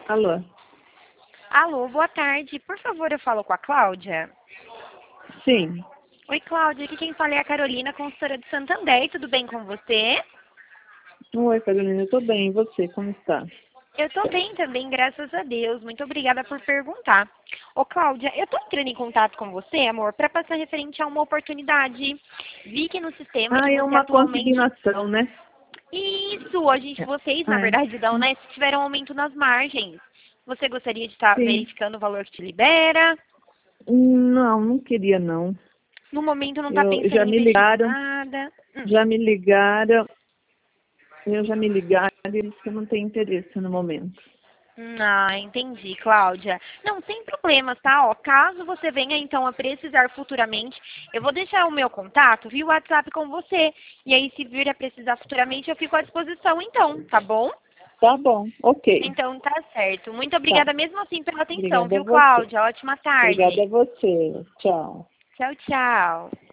Alô? Alô, boa tarde. Por favor, eu falo com a Cláudia. Sim. Oi, Cláudia. Aqui quem fala é a Carolina, consultora de Santander. Tudo bem com você? Oi, Carolina, eu tô bem. E você, como está? Eu tô bem também, graças a Deus. Muito obrigada por perguntar. Ô, Cláudia, eu tô entrando em contato com você, amor, para passar referente a uma oportunidade. Vi que no sistema que É você uma atualmente... consignação, né? Isso, vocês, na É. verdade, da Unesp, tiveram aumento nas margens. Você gostaria de estar Sim. verificando o valor que te libera? Não, não queria, não. No momento não está Já pensando em me investir em ligaram, nada? já me ligaram, já me ligaram e disse que eu não tenho interesse no momento. Ah, entendi, Cláudia. Não, sem problemas, tá? Ó, caso você venha então a precisar futuramente, eu vou deixar o meu contato via WhatsApp com você. E aí, se vir a precisar futuramente, eu fico à disposição então, tá bom? Tá bom, ok. Então tá certo. Muito Tá. obrigada mesmo assim pela atenção, Obrigada a viu, você. Cláudia? Ótima Obrigada tarde. a você. Tchau. Tchau, tchau.